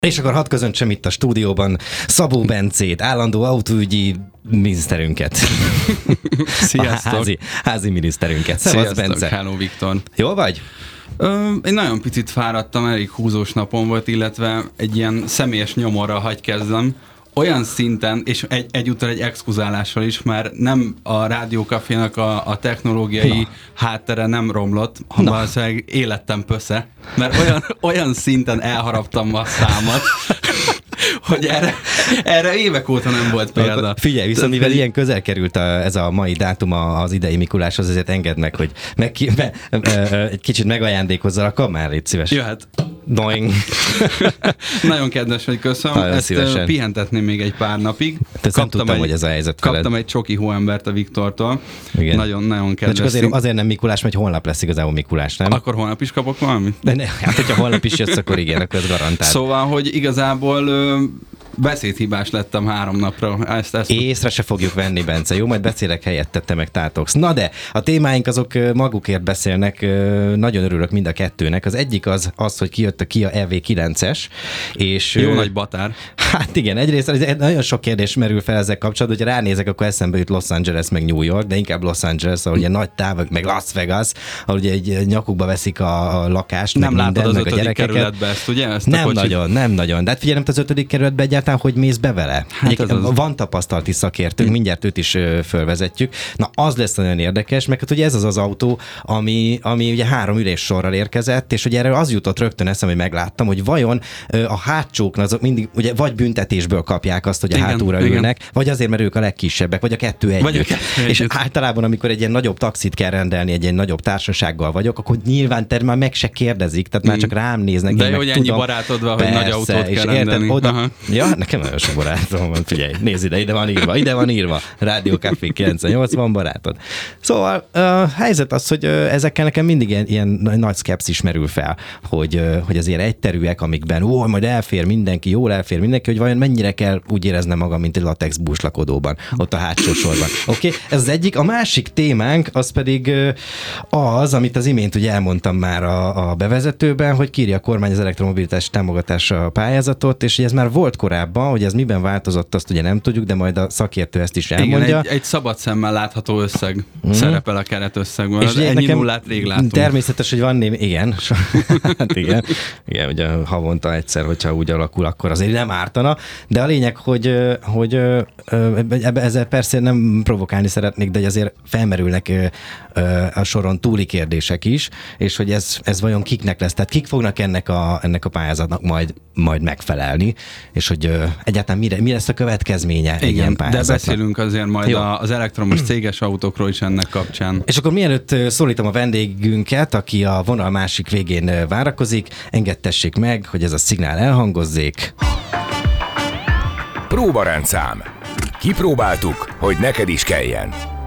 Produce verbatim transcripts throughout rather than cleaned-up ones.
És akkor hadd közöntsem itt a stúdióban Szabó Bencét, állandó autóügyi miniszterünket. Sziasztok! A házi, házi miniszterünket. Szevasz, Sziasztok, Bence. hello Viktor. Jól vagy? Ö, én nagyon picit fáradtam, elég húzós napom volt, illetve egy ilyen személyes nyomorral hagy kezdem. Olyan szinten, és egy, egyúttal egy exkuzálással is, mert nem a rádiókafénak a, a technológiai Na. háttere nem romlott, hanem valószínűleg élettem pösze, mert olyan, olyan szinten elharaptam a számat, hogy erre, erre évek óta nem volt példa. Figyelj, viszont mivel ilyen közel került a, ez a mai dátum az idei Mikuláshoz, ezért engedd meg, hogy meg, me, egy kicsit megajándékozzal a kamár, légy szíves. Jöhet. Doing. Nagyon kedves, hogy köszönöm. Nagyon Ezt szívesen. pihentetném még egy pár napig. Ezt nem tudtam, egy, hogy ez a helyzet Kaptam veled. egy csoki hóembert a Viktortól. Igen. Nagyon, nagyon kedves. De csak azért, azért nem Mikulás, mert holnap lesz igazából Mikulás, nem? Akkor holnap is kapok valamit? De ne, hát hogyha holnap is jössz, akkor igen, akkor ez garantált. Szóval, hogy igazából ö, beszédhibás lettem három napra. Ezt, ezt... Észre se fogjuk venni, Bence. Jó, majd beszélek helyette, te meg tátogsz. Na de, a témáink azok magukért beszélnek. Nagyon örülök mind a kettőnek. Az egyik az, az hogy kijött a Kia E V kilences. És, Jó nagy batár. Hát igen, egyrészt nagyon sok kérdés merül fel ezzel kapcsolatban, hogyha ránézek, akkor eszembe jut Los Angeles meg New York, de inkább Los Angeles, ahol ugye nagy távok, meg Las Vegas, ahol ugye egy nyakukba veszik a, a lakást, nem meg látod minden, az meg a ötödik gyerekeket. kerületbe ezt, ugye? Ezt Nem nagyon, nem nagyon. De hát figyelj, nem az ötödik kerületbe egyáltalán, hogy mész be vele. Hát az az. Van tapasztalati szakértőnk, hmm. mindjárt őt is fölvezetjük. Na, az lesz nagyon érdekes, meg hát ugye ez az az autó, ami, ami ugye három üléssorral érkezett, és ugye erről az jutott rögtön eszembe, hogy megláttam, hogy vajon a hátsóknak azok mindig ugye vagy büntetésből kapják azt, hogy a igen, hátúra igen. ülnek, vagy azért, mert ők a legkisebbek, vagy a kettő együtt. Vagy a kettő és együtt. általában, amikor egy ilyen nagyobb taxit kell rendelni, egy ilyen nagyobb társasággal vagyok, akkor nyilván te már meg se kérdezik, tehát már csak rám néznek. De én jó, meg hogy ennyi tudom. barátod van, hogy Persze, nagy autót és kell érted, rendelni. oda... Aha. Ja, nekem nagyon sok barátom van, figyelj, nézd ide, ide van írva, ide van írva, Rádió Café kilencvennyolc, van barátod. Szóval a helyzet az, hogy ezekkel nekem mindig ilyen, ilyen nagy szkepszis merül fel, hogy, hogy azért egyterűek, amikben ó, majd elfér mindenki, jól elfér mindenki, hogy vajon mennyire kell úgy éreznem magam, mint egy latex búslakodóban, ott a hátsó sorban. Oké, okay? Ez az egyik. A másik témánk az pedig az, amit az imént ugye elmondtam már a, a bevezetőben, hogy kírja a kormány az elektromobilitás támogatása pályázatot, és ez már volt korábban, hogy ez miben változott, azt ugye nem tudjuk, de majd a szakértő ezt is elmondja. Igen, egy, egy szabad szemmel látható összeg mm. szerepel a keretösszegben. És ennyi nullát rég látunk. Természetes, hogy van némi, igen, hát igen, igen, ugye havonta egyszer, hogyha úgy alakul, akkor azért nem ártana, de a lényeg, hogy, hogy ezzel persze nem provokálni szeretnék, de azért felmerülnek a soron túli kérdések is, és hogy ez, ez vajon kiknek lesz, tehát kik fognak ennek a, ennek a pályázatnak majd, majd megfelelni, és hogy egyáltalán mire, mi lesz a következménye egy ilyen pályázatnak. De beszélünk azért majd Jó. az elektromos céges autókról is ennek kapcsán. És akkor mielőtt szólítom a vendégünket, aki a vonal másik végén várakozik, engedtessék meg, hogy ez a szignál elhangozzék. Próbarendszám. Kipróbáltuk, hogy neked is kelljen.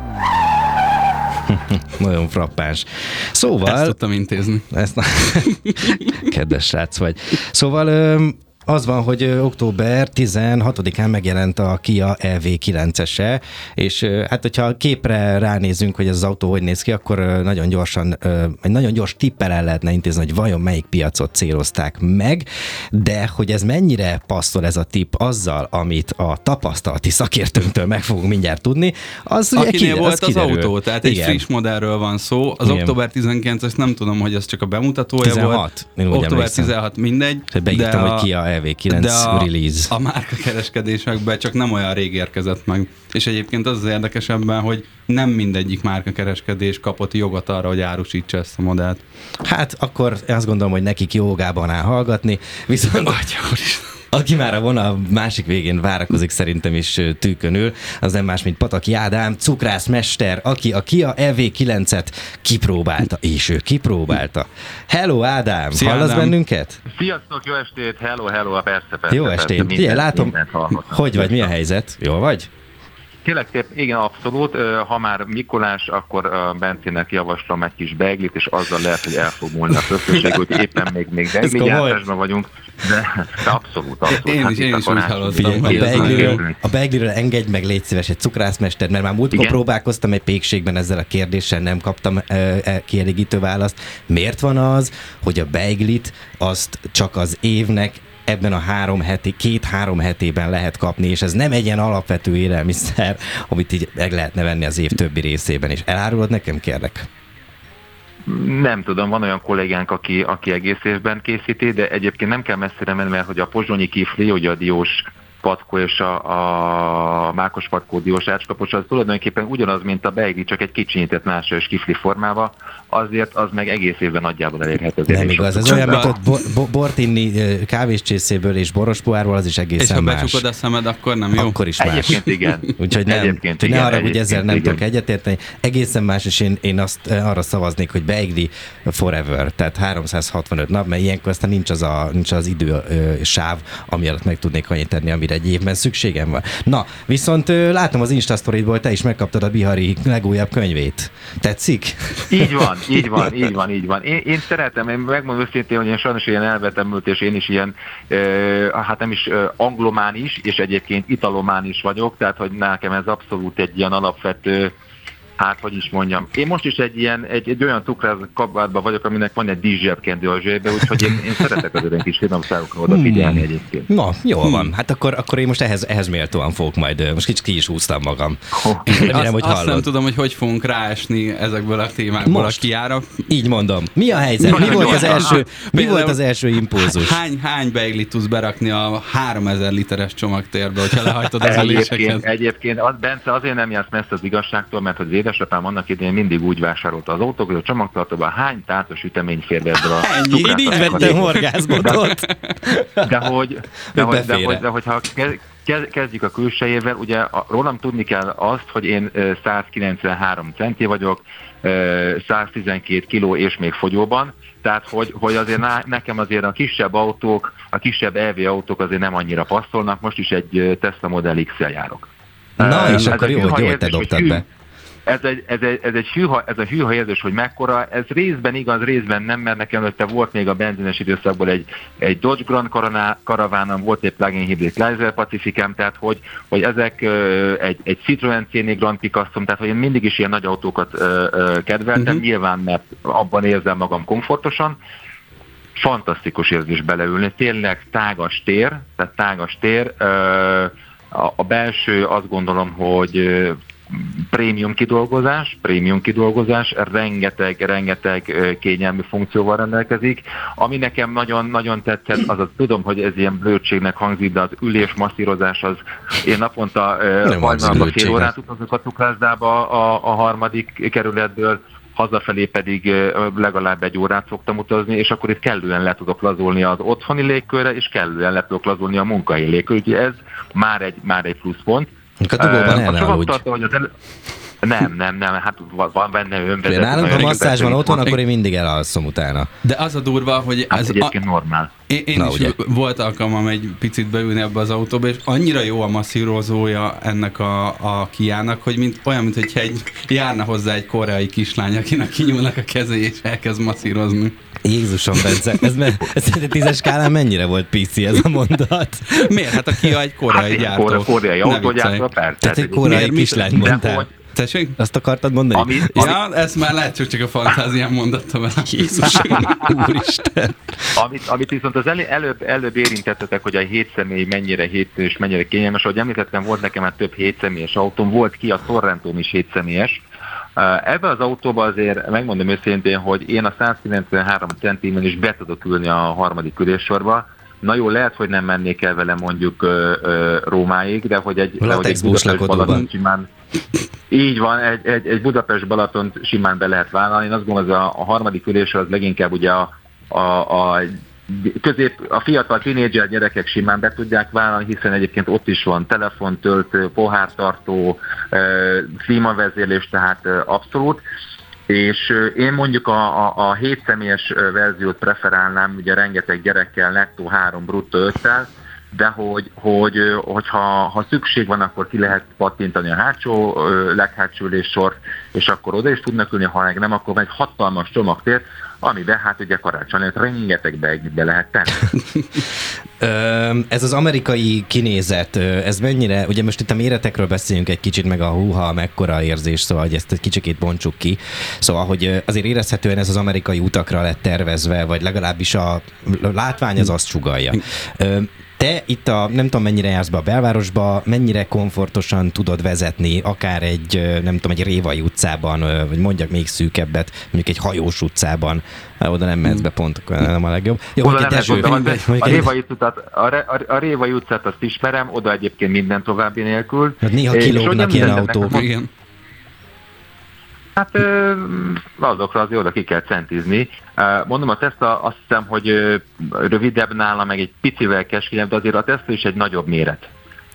Nagyon frappáns. Szóval... Ezt tudtam intézni. Ezt na... Kedves srác vagy. Szóval... Az van, hogy október tizenhatodikán megjelent a Kia E V kilencese, és hát hogyha a képre ránézünk, hogy ez az autó hogy néz ki, akkor nagyon gyorsan, egy nagyon gyors tippel el lehetne intézni, hogy vajon melyik piacot célozták meg, de hogy ez mennyire passzol ez a tipp azzal, amit a tapasztalati szakértőnktől meg fogunk mindjárt tudni, az ugye Akinél kiderül, volt az, az autó, tehát Igen. egy friss modellről van szó. Az Igen. október tizenkilences, nem tudom, hogy ez csak a bemutatója tizenhat volt. október tizenhat, mindegy. Beírtam, hogy Kia E V kilenc de a, release. a márkakereskedésekben csak nem olyan rég érkezett meg. És egyébként az az érdekesebben, hogy nem mindegyik márkakereskedés kapott jogot arra, hogy árusítsa ezt a modellt. Hát akkor azt gondolom, hogy nekik jogában áll hallgatni, viszont aki már a vonal másik végén várakozik szerintem is tűkönül, az nem más, mint Pataki Ádám, cukrászmester, aki a Kia E V kilencet kipróbálta, és ő kipróbálta. Hello Ádám, Szia, hallasz Ádám. bennünket? Sziasztok, jó estét, hello, hello, persze, persze. Jó persze, estét, mindent, figyelj, látom, mindent hallgatom. hogy vagy, mi a helyzet? Jól vagy? Kérlek szép, igen, abszolút. Ha már Mikulás, akkor Bencének javaslom egy kis beiglit, és azzal lehet, hogy el fog múlni a köszönség, hogy éppen még, még beigli gyártásban vagyunk, de, de abszolút, abszolút. Én hát is, én is úgy hallottam. Figyelj, hogy a ez beigliről, nagyon- a beigliről engedj meg, légy szíves, egy cukrászmester, mert már múltkor Igen? próbálkoztam egy pékségben ezzel a kérdéssel, nem kaptam uh, kielégítő választ. Miért van az, hogy a beiglit azt csak az évnek ebben a három heti, két-három hetében lehet kapni, és ez nem egy ilyen alapvető élelmiszer, amit így meg lehetne venni az év többi részében is. Elárulod nekem, kérlek? Nem tudom, van olyan kollégánk, aki, aki egész évben készíti, de egyébként nem kell messzire menni, mert hogy a pozsonyi kifli, ugye a diós patkó és a, a mákos patkó diós ácskapos, az tulajdonképpen ugyanaz, mint a beigli, csak egy kicsinyített másos kifli formával, azért az meg egész évben nagyjából elérhető. Nem igaz, ez olyan, mint ott bo- bo- bort inni kávéscsészéből és boros pohárból, az is egészen más. És ha becsukod a szemed, akkor nem jó? Akkor is más. Egyébként igen. Úgyhogy nem, egyébként ne igen, arra, hogy ezzel nem igen. tudok egyetérteni. Egészen más, és én, én azt arra szavaznék, hogy beigli forever, tehát háromszázhatvanöt nap, mert ilyenkor aztán nincs az, a, nincs az idő ö, sáv, ami alatt meg tudnék annyit tenni, amire egy évben szükségem van. Na, viszont ö, látom az Instastoryból, te is megkaptad a Bihari legújabb könyvét. Tetszik? Így van, így van, így van, így van. Én, én szeretem, én megmondom őszintén, hogy én sajnos ilyen elvetemült, és én is ilyen, ö, hát nem is ö, anglomán is, és egyébként italomán is vagyok, tehát hogy nekem ez abszolút egy ilyen alapvető, hát hogy is mondjam. Én most is egy ilyen, egy, egy olyan cukrázott kabátban vagyok, aminek van egy díszsebkendő a zsebbe, úgyhogy én, én szeretek azért egy kis finomságokra odafigyelni hmm. egyébként. Na, jól van. Hát akkor, akkor én most ehhez, ehhez méltóan fogok majd, most kicsit ki is húztam magam. Oh. Remélem, hogy azt nem tudom, hogy hogy fogunk ráesni ezekből a témákból most, a kiára. Így mondom. Mi a helyzet? Mi volt az első, mi volt az első impulzus? Hány, hány beiglit tudsz berakni a háromezer literes csomagtérbe, hogyha lehajtod az üléseket? Egyébként az, Bence, azért nem jársz messze az igazságtól, mert hogy édesapám annak idején mindig úgy vásárolta az autók, hogy a csomagtartóban hány tátos ütemény fér be ebből a Ennyi, így vettem horgászbotot. De, de, hogy, de, hogy, de, hogy, de hogyha kezdjük a külsejével, ugye a, rólam tudni kell azt, hogy én százkilencvenhárom centi vagyok, száztizenkét kiló és még fogyóban, tehát hogy, hogy azért nekem azért a kisebb autók, a kisebb é vé autók azért nem annyira passzolnak, most is egy Tesla Model X-el járok. Na, és akkor jó, hogy jó, hogy te dobtad be. Ez egy, ez egy, ez egy hűha, ez a hűha érzés, hogy mekkora, ez részben igaz, részben nem, mert nekem előtte volt még a benzines időszakból egy, egy Dodge Grand Caravánom, volt egy plug-in hibrid Chrysler Pacificem, tehát hogy, hogy ezek egy, egy Citroen cé négy Grand Picassom, tehát hogy én mindig is ilyen nagy autókat kedveltem, uh-huh. nyilván, mert abban érzem magam komfortosan. Fantasztikus érzés beleülni, tényleg tágas tér, tehát tágas tér, a, a belső azt gondolom, hogy prémium kidolgozás, prémium kidolgozás, rengeteg, rengeteg kényelmi funkcióval rendelkezik. Ami nekem nagyon-nagyon tetszett, az az, tudom, hogy ez ilyen blödségnek hangzik, de az ülés masszírozás az, én naponta hajnalban fél órát utazok a cukrászdába a, a harmadik kerületből, hazafelé pedig legalább egy órát szoktam utazni, és akkor itt kellően le tudok lazulni az otthoni légkörre, és kellően le tudok lazulni a munkai légkörre, úgyhogy ez már egy, már egy pluszpont. A dugóban el ne aludj. Elő... Nem, nem, nem, hát van benne önvezető. Nálunk a masszázs van otthon, akkor én mindig elalszom utána. De az a durva, hogy hát ez egyébként a... normál. Én, én Na, is ugye. volt alkalmam egy picit beülni ebbe az autóba, és annyira jó a masszírozója ennek a, a Kiának, hogy mint, olyan, mintha egy, járna hozzá egy koreai kislány, akinek kinyúlnak a kezé, és elkezd masszírozni. Jézusom, Bence, ez, ez egy tízes skálán mennyire volt pici ez a mondat? Miért? Hát a Kia egy koreai hát gyártó. Koreai, koreai autógyártó, persze. Tehát egy koreai kislány mondtál. Tessék? Azt akartad mondani? Ami, ja, ami... ezt már lehet, csak, csak a fantáziám mondatta vele. Jézusom, úristen. Amit, amit viszont az elő, előbb, előbb érintettetek, hogy a hétszemély mennyire hét és mennyire kényelmes, ahogy említettem, volt nekem már több hétszemélyes autóm, volt ki a Sorrentom is hétszemélyes. Ebben az autóban azért megmondom őszintén, hogy én a százkilencvenhárom centimen is be tudok ülni a harmadik üléssorba. Na jó, lehet, hogy nem mennék el vele mondjuk ö, ö, Rómáig, de hogy egy, de, hogy egy Budapest Balaton simán, így van, egy, egy, egy Budapest Balatont simán be lehet vállalni. Én azt gondolom, hogy a, a harmadik ülésre az leginkább ugye a, a, a közép, a fiatal tínédzser gyerekek simán be tudják vállalni, hiszen egyébként ott is van telefontöltő, pohártartó, klímavezérlés, tehát abszolút. És én mondjuk a, a, a hétszemélyes verziót preferálnám, ugye rengeteg gyerekkel, nettó három, bruttó öttel, de hogy, hogy hogyha ha szükség van, akkor ki lehet pattintani a hátsó, leghátsó üléssort, és akkor oda is tudnak ülni, ha meg nem, akkor egy hatalmas csomagtér, amiben hát ugye karácsony rengeteg be lehet tenni. Ez az amerikai kinézet, ez mennyire, ugye most itt a méretekről beszéljünk egy kicsit, meg a húha, mekkora érzés, szóval hogy ezt egy kicsikét bontsuk ki. Szóval, hogy azért érezhetően ez az amerikai utakra lett tervezve, vagy legalábbis a látvány az azt sugallja. Te itt a, nem tudom mennyire jársz be a belvárosba, mennyire komfortosan tudod vezetni, akár egy, nem tudom, egy Révai utcában, vagy mondjak még szűkebbet, mondjuk egy Hajós utcában, oda nem mehetsz be pont, nem a legjobb. Jó, oda nem Dezső, oda, mindegy, a, Révai utcát, a, a, a Révai utcát azt ismerem, oda egyébként minden további nélkül. Hát néha kilógnak ilyen autók. Igen. Hát azokra azért oda ki kell centizni. Mondom, a Tesla azt hiszem, hogy rövidebb nála, meg egy picivel keskényebb, de azért a Tesla is egy nagyobb méret.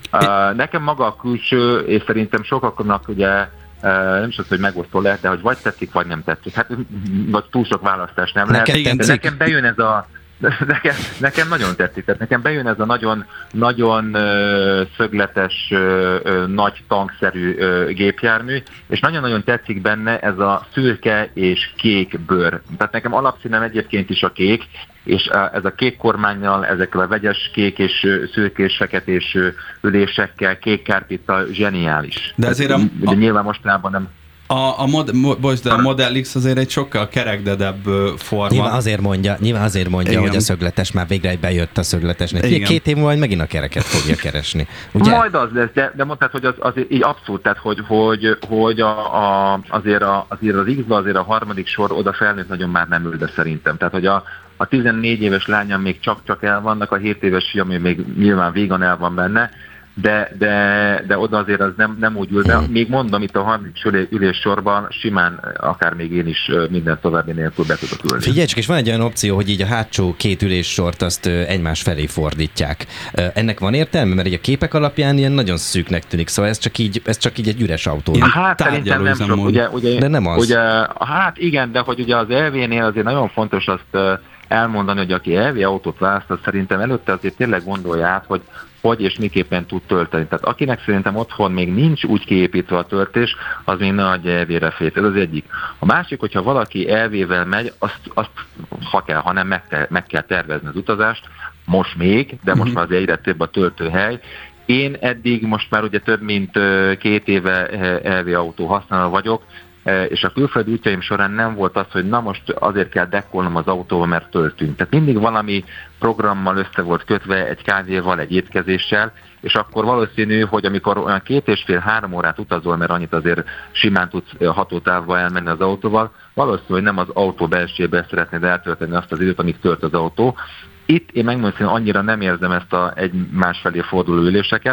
Nekem maga a külső, és szerintem sokaknak ugye nem is az, hogy megosztó lehet, de hogy vagy tetszik, vagy nem tetszik. Hát vagy túl sok választás nem lehet. Nekem, de nekem bejön ez a Nekem, nekem nagyon tetszik, tehát nekem bejön ez a nagyon, nagyon ö, szögletes, ö, ö, nagy tankszerű ö, gépjármű, és nagyon-nagyon tetszik benne ez a szürke és kék bőr. Tehát nekem alapszínem egyébként is a kék, és ez a kék kormánnyal, ezekkel a vegyes kék és szürke és feketés ülésekkel, kék kárpittal zseniális. De azért a, a, nyilván mostanában nem... A, a, mod, mo, de a Model X azért egy sokkal kerekdedebb forma. Nyilván azért mondja, nyilván azért mondja Igen. hogy a szögletes már végre bejött a szögletesnek. Igen. Két év múlva megint a kereket fogja keresni. Ugye? Majd az lesz, de, de mondtad, hogy az, az így abszolút, tehát hogy, hogy, hogy a, a, azért, a, azért az X-ba azért a harmadik sor oda felnőtt nagyon már nem ül, de szerintem. Tehát, hogy a, a tizennégy éves lányom még csak-csak el vannak, a hét éves fiam még nyilván vígan el van benne, de, de, de oda azért az nem, nem úgy ül, de még mondom, itt a harmadik ülés sorban simán, akár még én is minden további nélkül be tudok ülni. Figyelj csak, és van egy olyan opció, hogy így a hátsó két üléssort azt egymás felé fordítják. Ennek van értelme? Mert így a képek alapján ilyen nagyon szűknek tűnik, szóval ez csak így, ez csak így egy üres autó. Hát szerintem nem sok, ugye, ugye, de nem az. Ugye, hát igen, de hogy ugye az é vé-nél azért nagyon fontos azt elmondani, hogy aki é vé autót választ, szerintem előtte azért tényleg gondolja át, hogy hogy és miképpen tud tölteni. Tehát akinek szerintem otthon még nincs úgy kiépítve a töltés, az még ne adja é vé-re fét. Ez az egyik. A másik, hogyha valaki é vé-vel megy, azt, azt ha kell, hanem meg, te, meg kell tervezni az utazást, most még, de most már azért egyre több a töltőhely. Én eddig most már ugye több mint két éve é vé autó használó vagyok, és a külföldi útjaim során nem volt az, hogy na most azért kell dekkolnom az autóba, mert töltünk. Tehát mindig valami programmal össze volt kötve, egy kávéval, egy étkezéssel, és akkor valószínű, hogy amikor olyan két és fél, három órát utazol, mert annyit azért simán tudsz hatótávba elmenni az autóval, valószínű, hogy nem az autó belsejében szeretnéd eltölteni azt az időt, amíg tölt az autó. Itt én megmondom, hogy annyira nem érzem ezt a egymás felé forduló üléseket,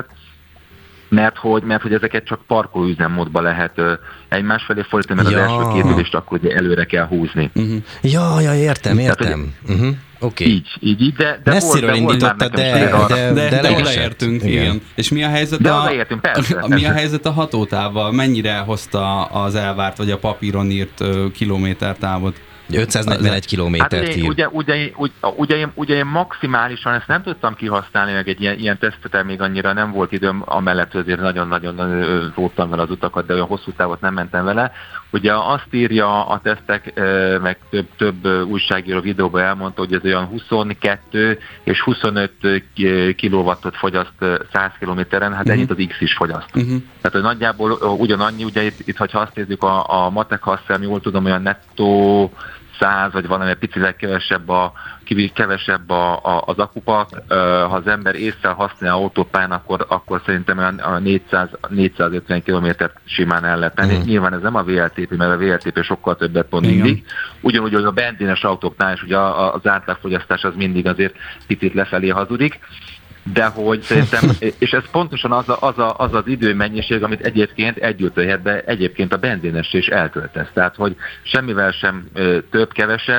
mert hogy, mert hogy ezeket csak parkolóüzemmódban lehet ö, egymás felé fordítani, mert ja. az első két ülést akkor ugye előre kell húzni. Uh-huh. Ja, ja, értem, értem. Tehát, uh-huh. Okay. Így, így, így, de, de messziről indítottad, de, de, de, de, de, de odaértünk, igen. igen. És mi a helyzet de a, odaértünk, persze, a, mi a helyzet a hatótávval? Mennyire hozta az elvárt, vagy a papíron írt uh, kilométertávot? ötszáznegyvenegy kilométert hát ír. Ugye, ugye, ugye, ugye, én, ugye én maximálisan ezt nem tudtam kihasználni, meg egy ilyen, ilyen tesztet még annyira nem volt időm, amellett azért nagyon-nagyon róttam vele az utakat, de olyan hosszú távot nem mentem vele. Ugye azt írja a tesztek, meg több, több újságíró videóban elmondta, hogy ez olyan huszonkettő és huszonöt kilowattot fogyaszt száz kilométeren, hát uh-huh. ennyit az X is fogyaszt. Uh-huh. Tehát, hogy nagyjából ugyanannyi, ugye itt, itt ha azt nézzük a, a matek hasszám, jól tudom, olyan nettó száz, vagy valami picivel kevesebb, a, kevesebb a, a, az akupak. Ha az ember észre használja autópályán, akkor, akkor szerintem olyan négyszáz-négyszázötven kilométert simán el lehet tenni. Mm. Nyilván ez nem a vé el té pé, mert a vé el té pé sokkal többet pont mindig. Ugyanúgy, hogy a benzines autóknál is ugye az átlagfogyasztás az mindig azért picit lefelé hazudik. De hogy szerintem, és ez pontosan az, a, az, a, az az időmennyiség, amit egyébként egy ültőhelyetben egyébként a benzines is eltöltesz. Tehát, hogy semmivel sem ö, több, kevesebb,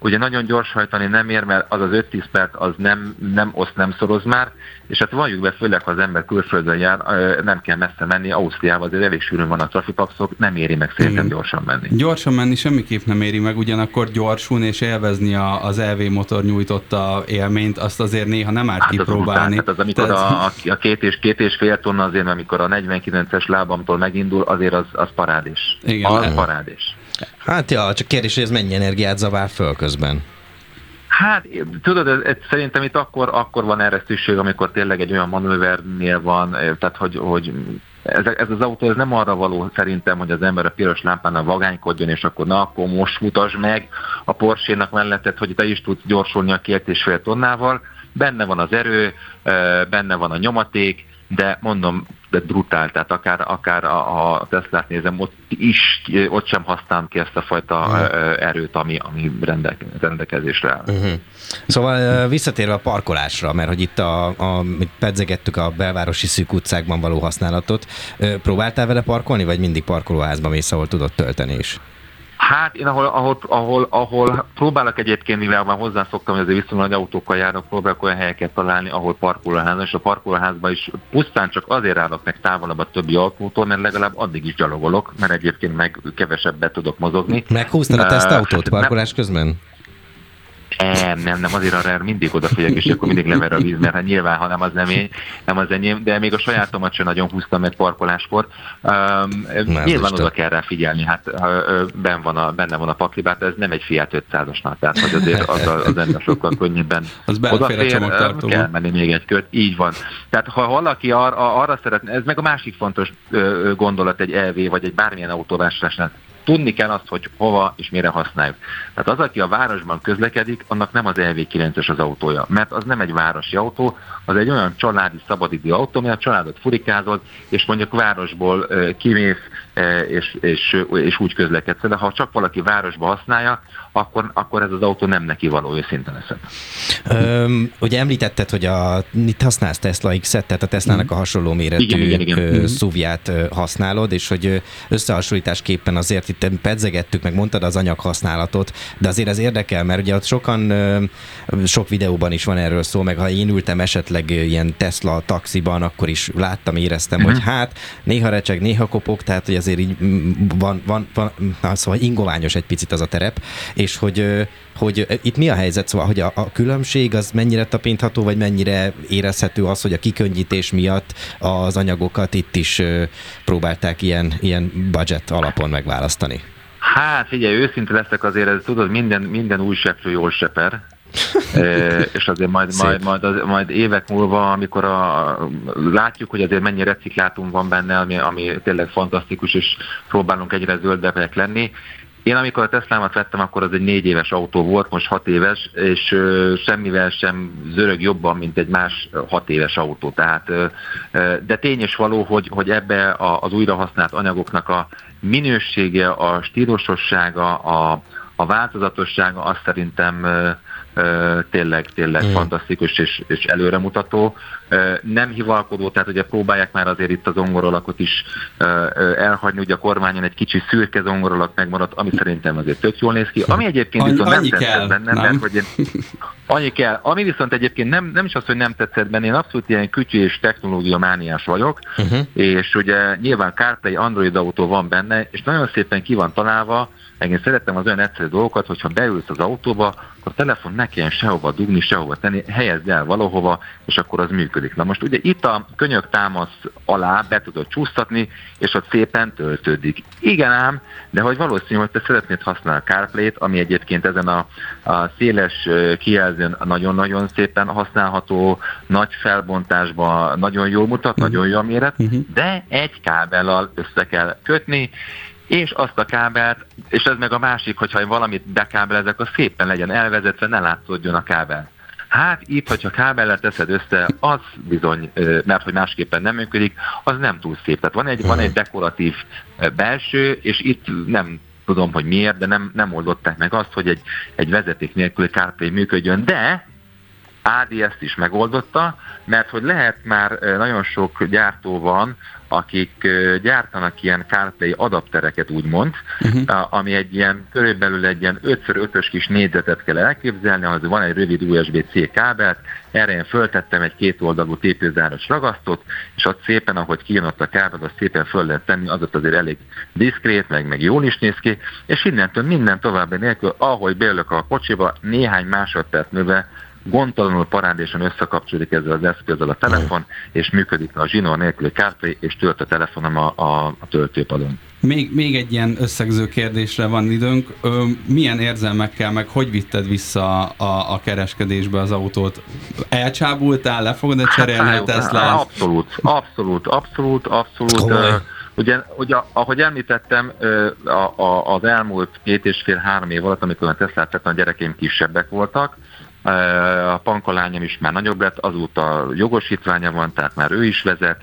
ugye nagyon gyors hajtani nem ér, mert az az öt-tíz perc az nem, nem oszt, nem szoroz már, és hát valljuk be, főleg ha az ember külföldön jár, nem kell messze menni, Ausztriában azért elég sűrűn van a trafipaxok, nem éri meg szerintem gyorsan menni. Gyorsan menni semmiképp nem éri meg, ugyanakkor gyorsulni és élvezni a, az é vé motor nyújtotta élményt, azt azért néha nem árt hát kipróbálni. Az, az, amikor Tehát... a, a két, és, két és fél tonna azért, amikor a negyvenkilences lábamtól megindul, azért az, az parádés. Igen, az el... parádés. Hát ja, csak kérdés, hogy ez mennyi energiát zavár föl közben. Hát, tudod, ez, ez, szerintem itt akkor, akkor van erre szükség, amikor tényleg egy olyan manővernél van, tehát hogy, hogy ez, ez az autó ez nem arra való szerintem, hogy az ember a piros lámpánál vagánykodjon, és akkor na, akkor most mutasd meg a Porsche-nak mellettet, hogy te is tudsz gyorsulni a két és fél tonnával. Benne van az erő, benne van a nyomaték, de mondom, de brutál, tehát akár, akár a, a Teslát nézem, ott is, ott sem használom ki ezt a fajta uh-huh. erőt, ami, ami rendek, rendelkezésre áll. Uh-huh. Szóval visszatérve a parkolásra, mert hogy itt a, a, pedzegettük a belvárosi szűk utcákban való használatot, próbáltál vele parkolni, vagy mindig parkolóházba mész, ahol tudod tölteni is? Hát én ahol, ahol, ahol, ahol próbálok egyébként, mivel már hozzászoktam, hogy azért viszonylag nagy autókkal járok, próbálok olyan helyeket találni, ahol parkolóház, és a parkolóházban is pusztán csak azért állok meg távolabb a többi autótól, mert legalább addig is gyalogolok, mert egyébként meg kevesebbet tudok mozogni. Meghúztad a tesztautót parkolás nem, közben? Nem, nem, nem, azért arra mindig odafigyelek, és akkor mindig lever a víz, mert hát nyilván, ha nem az nem én, nem az enyém, de még a sajátomat sem nagyon húztam meg parkoláskor. Um, nyilván oda kell rá figyelni, hát uh, ben van a, benne van a paklibát, ez nem egy Fiat ötszázasnál, tehát hogy azért az, az ember sokkal könnyebben odafér, uh, kell menni még egy kört, így van. Tehát ha valaki arra, arra szeretne, ez meg a másik fontos uh, gondolat egy é vé vagy egy bármilyen autóvásárlásnál, tudni kell azt, hogy hova és mire használjuk. Tehát az, aki a városban közlekedik, annak nem az é vé kilences az autója, mert az nem egy városi autó, az egy olyan családi szabadidő autó, mert a családot furikázod, és mondjuk városból kimész, és, és, és úgy közlekedsz. De ha csak valaki városba használja, akkor, akkor ez az autó nem neki való, őszintén leszek. Öm, ugye említetted, hogy a, itt használsz Tesla X-et, tehát a Teslának a hasonló méretű igen, igen, igen. szuvját használod, és hogy összehasonlításképpen azért itt pedzegettük, meg mondtad az anyaghasználatot, de azért ez érdekel, mert ugye ott sokan, sok videóban is van erről szó, meg ha én ültem esetleg ilyen Tesla taxiban, akkor is láttam, éreztem, uh-huh. hogy hát néha recseg, néha kopog, tehát hogy azért így van, van, van na, szóval ingoványos egy picit az a terep, és hogy, hogy itt mi a helyzet, szóval, hogy a, a különbség az mennyire tapintható, vagy mennyire érezhető az, hogy a kikönnyítés miatt az anyagokat itt is próbálták ilyen, ilyen budget alapon megválasztani? Hát figyelj, őszinte leszek azért, ez tudod, minden, minden új seprő jól seper, e, és azért majd, majd, majd, az, majd évek múlva, amikor a, látjuk, hogy azért mennyi reciklátum van benne, ami, ami tényleg fantasztikus, és próbálunk egyre zöldebbek lenni. Én amikor a Teslámat vettem, akkor az egy négy éves autó volt, most hat éves, és ö, semmivel sem zörög jobban, mint egy más hat éves autó. Tehát, ö, de tény és való, hogy, hogy ebbe a, az újrahasznált anyagoknak a minősége, a stílusossága, a, a változatossága, azt szerintem ö, ö, tényleg, tényleg mm. fantasztikus és, és előremutató. Nem hivalkodó, tehát ugye próbálják már azért itt a zongoralakot is elhagyni, ugye a kormányon egy kicsi szürke zongoralak megmaradt, ami szerintem azért tök jól néz ki. Ami egyébként viszont nem tetszett benne, nem? Mert hogy én, annyi kell. Ami viszont egyébként nem, nem is az, hogy nem tetszett benne, én abszolút ilyen kütyű és technológia mániás vagyok, uh-huh. és ugye nyilván CarPlay Android autó van benne, és nagyon szépen ki van találva, meg én szeretem az olyan egyszerű dolgokat, hogyha beülsz az autóba, akkor a telefon ne kelljen sehova dugni, sehova tenni, helyezd el valahova, és akkor az működik. Na most ugye itt a könyök támasz alá be tudod csúsztatni, és ott szépen töltődik. Igen ám, de hogy valószínű, hogy te szeretnéd használni a CarPlay-t, ami egyébként ezen a, a széles kijelzőn nagyon-nagyon szépen használható, nagy felbontásban nagyon jól mutat, uh-huh. nagyon jó a méret, uh-huh. de egy kábellal össze kell kötni, és azt a kábelt, és ez meg a másik, hogyha én valamit bekábelezek, az szépen legyen elvezetve, ne látszódjon a kábel. Hát itt, hogyha kábellel teszed össze, az bizony, mert hogy másképpen nem működik, az nem túl szép. Tehát van egy, van egy dekoratív belső, és itt nem tudom, hogy miért, de nem, nem oldották meg azt, hogy egy, egy vezeték nélküli CarPlay működjön, de á dé es-t is megoldotta, mert hogy lehet már nagyon sok gyártó van, akik gyártanak ilyen CarPlay adaptereket, úgymond, uh-huh. ami egy ilyen, körülbelül egy ilyen öt szor ötös kis négyzetet kell elképzelni, az van egy rövid u es bé-C kábelt, erre én föltettem egy kétoldalú tépőzáros ragasztót, és ott szépen, ahogy kijön ott a kábel, azt szépen föl lehet tenni, az ott azért elég diszkrét, meg, meg jól is néz ki, és innentől minden további nélkül, ahogy beülök a kocsiba, néhány másodperc múlva gondtalanul parádésen összekapcsolódik ezzel az eszközzel a telefon, és működik a zsinór nélküli CarPlay, és tölt a telefonom a, a, a töltőpadon. Még, még egy ilyen összegző kérdésre van időnk. Ö, milyen érzelmekkel, meg hogy vitted vissza a, a kereskedésbe az autót? Elcsábultál, le fogod-e cserélni hát, a Teslát? Abszolút, abszolút, abszolút, abszolút. Uh, ugye, ugye, ahogy említettem, uh, a, a, az elmúlt két és fél-három év alatt, amikor a Teslát tettem, a gyerekeim kisebbek voltak, a pankolányom is már nagyobb lett, azóta jogosítványa van, tehát már ő is vezet,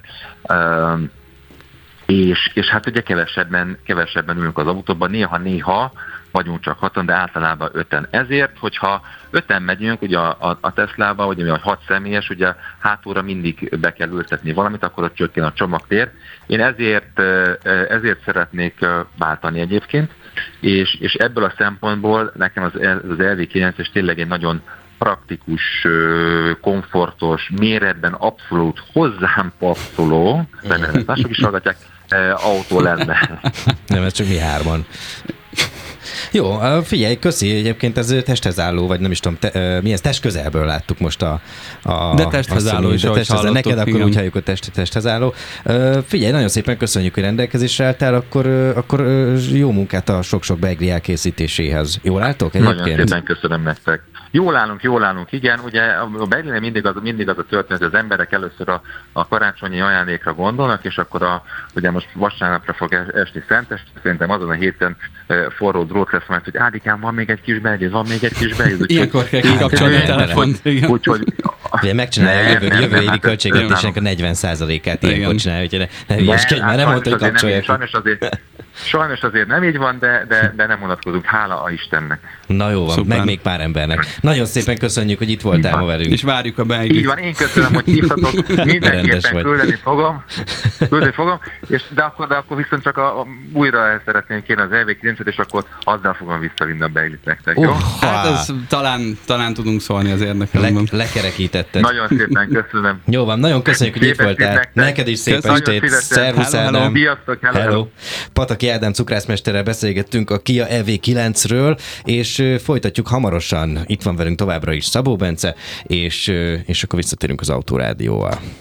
és, és hát ugye kevesebben, kevesebben ülünk az autóban, néha-néha vagyunk csak hatan, de általában öten. Ezért, hogyha öten megyünk, ugye a, a Teslába, ugye mi a hat személyes, ugye hátulra mindig be kell ültetni valamit, akkor ott csökken a csomagtér. Én ezért, ezért szeretnék váltani egyébként, és, és ebből a szempontból nekem az, az el vé kilences tényleg egy nagyon praktikus, komfortos, méretben abszolút hozzám passzoló, remélem, mások is hallgatják, autó lenne. Nem, ez csak mi hárman. Jó, figyelj, köszi, egyébként ez testhez álló, vagy nem is tudom, te, mi ez, test közelből láttuk most a... a de testhez álló is, ahogy hallottuk. Neked akkor igen. Úgy halljuk, hogy test, testhez álló. Figyelj, nagyon szépen köszönjük, hogy rendelkezésre álltál, akkor, akkor jó munkát a sok-sok beigli elkészítéséhez. Jól álltok egyébként? Nagyon szépen köszönöm nektek. Jól állunk, jól állunk, igen. Ugye a beigli mindig az, mindig az a történet, hogy az emberek először a, a karácsonyi ajándékra gondolnak, és akkor a, ugye most vasárnapra fog esni Szentest, szerintem azon a héten forró drót lesz, mert hogy Ádikám, van még egy kis beigli, van még egy kis beigli. Ilyenkor kell kikapcsolni a telefont. Úgyhogy... Ugye megcsinálja a jövő, jövő évi költségvetésnek a negyven százalékát ilyenkor csinálja, hogy ne hülyeskedj, már nem mondta, hogy kapcsolják. Sajnos azért, sajnos azért nem így van, de, de, de nem unatkozunk, hála a Istennek. Na jó van, Szuper. Meg még pár embernek. Nagyon szépen köszönjük, hogy itt voltál ma velünk. És várjuk a beiglit. Így van, én köszönöm, hogy hívtatok, mindenképpen küldeni fogom, küldeni fogom, és de akkor, de akkor viszont csak a, a, újra el szeretném kérni az el vé kilencet, és akkor azzal fogom visszavinni a beiglit nektek, jó? Uh, hát az, talán, talán tudunk szólni az érdekelmben. Le, lekerekítetted. Nagyon szépen köszönöm. Jó van, nagyon köszönjük, hogy itt voltál. Nektek. Neked is szép estét. Szervusz, Ádám. Sziasztok, hello, hello. Pataki Ádám cukrászmesterrel beszélgettünk a Kia e vé kilencről, és folytatjuk hamarosan. Itt van velünk továbbra is Szabó Bence, és, és akkor visszatérünk az Autorádióval.